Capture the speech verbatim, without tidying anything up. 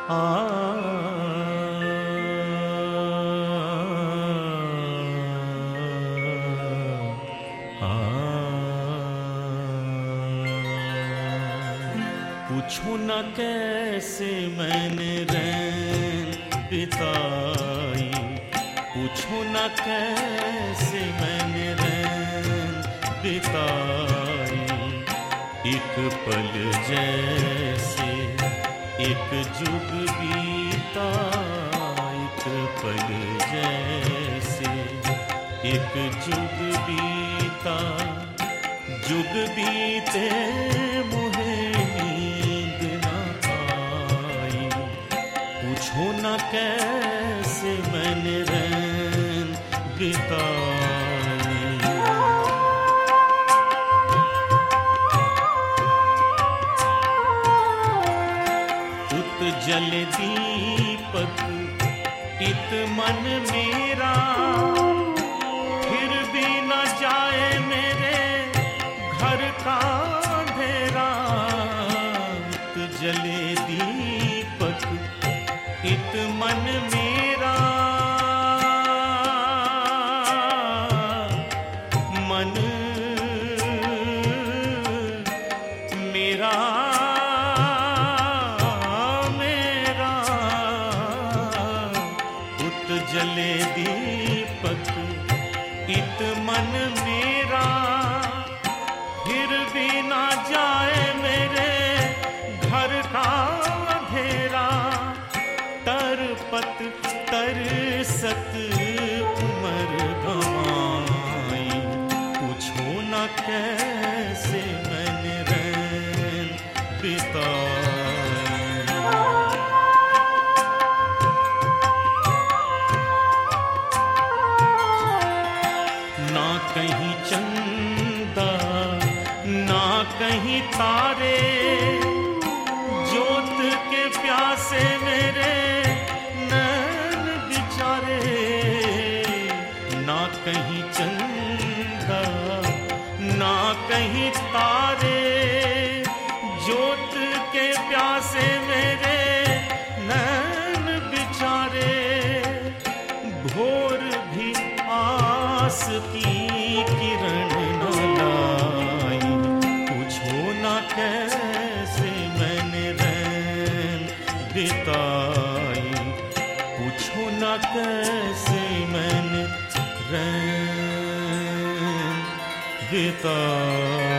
आ पूछो न कैसे मैंने रैन बिताई, पूछो न कैसे मैंने रैन बिताई। एक पल जैसे एक जुग बीता, एक पल जैसे एक जुग बीता। जुग बीते मुझे नींद न आई, पूछो न कैसे मैंने रैन बिताई। उत जल दीपक इत मन मेरा, फिर भी न जाए मेरे घर का अंधेरा। उत जले दीपक इत मन मेरा, मन मेरा जले दीपक इत मन मेरा, फिर भी ना जाए मेरे घर का अंधेरा। तरपत तरसत उम्र गंवाई, पूछो न कैसे मैंने रैन बिताई। ना कहीं चंदा ना कहीं तारे, ज्योत के प्यासे मेरे नैन बिचारे। ना कहीं चंदा ना कहीं तारे, ज्योत के प्यासे मेरे नैन बिचारे। भोर भी आस की किरण न लाई, पूछो न कैसे मैंने रैन बिताई। पूछो न कैसे मैंने रैन बिताई।